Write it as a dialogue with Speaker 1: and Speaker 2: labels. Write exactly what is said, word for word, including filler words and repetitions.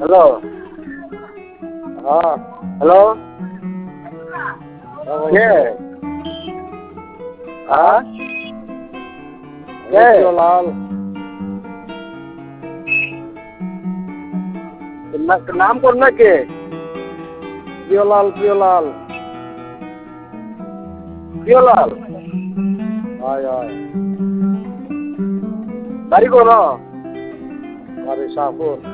Speaker 1: hello
Speaker 2: হ্যাঁ
Speaker 1: hello কে হ্যাঁ কে
Speaker 2: লাল
Speaker 1: না- নাম কোন না কে
Speaker 2: প্রিয়লাল প্রিয়লাল
Speaker 1: প্রিয়লাল
Speaker 2: হয় হয়
Speaker 1: বাড়ি কোন
Speaker 2: বাড়ি শাহপুর